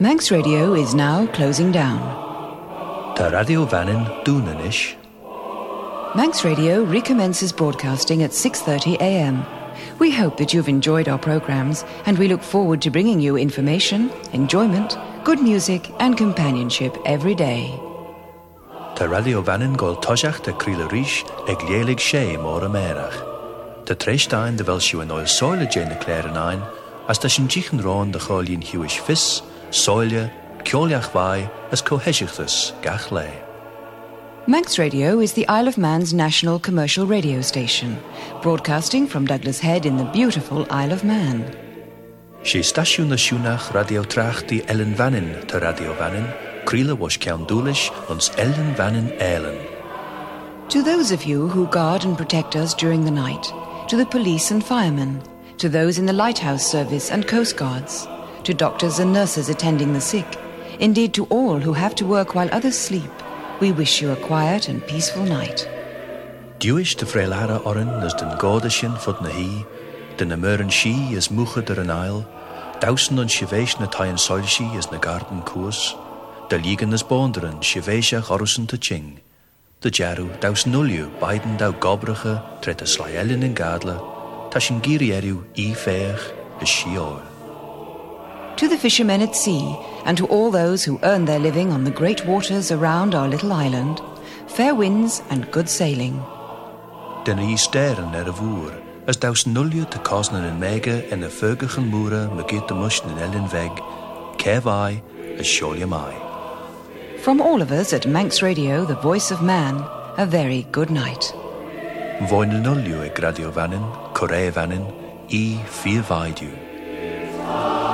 Manx Radio is now closing down. Ta Radio Vannin Doonanish. Manx Radio recommences broadcasting at 6:30 a.m. We hope that you've enjoyed our programs, and we look forward to bringing you information, enjoyment, good music and companionship every day. Ta Radio Vannin gol toshach ta Crila Rish ag lélig sé mór a mérach. Ta treistein de vel siw an oil soile Jane de Clare an ein, as ta sin jichen rán de cholín hiwish fis, soile, ceoliach vai, as cohesichthus gach lei. Manx Radio is the Isle of Man's national commercial radio station, broadcasting from Douglas Head in the beautiful Isle of Man. She stasiwn na siwnach radio trachti Ellen Vannin ta Radio Vannin, Crila was Count Doolish ons Ellen Vannin Ellen. To those of you who guard and protect us during the night, to the police and firemen, to those in the lighthouse service and coast guards, to doctors and nurses attending the sick, indeed to all who have to work while others sleep, we wish you a quiet and peaceful night. Duish de Freilhara oren as den Godeshin fod na hi, den Amuren shi as mucha der an aisle, dausen on shivesh na taien soilshi as na garden koos, de liegen as bonderen shivesha chorusen te ching, de jaru daus nulju beiden dau gobrige tret a slayellen in gadle, tashin girieru I feich is shiol. To the fishermen at sea, and to all those who earn their living on the great waters around our little island, fair winds and good sailing. Den I steren a voer, as daus nulju te kosnen in mege en a fergigen moere megit de muschen in ellen weg, kevai as sholjamai. From all of us at Manx Radio, the voice of man, a very good night. Voinel nulju ag Radio Vannin, Corre Vannin, I viel vaidu.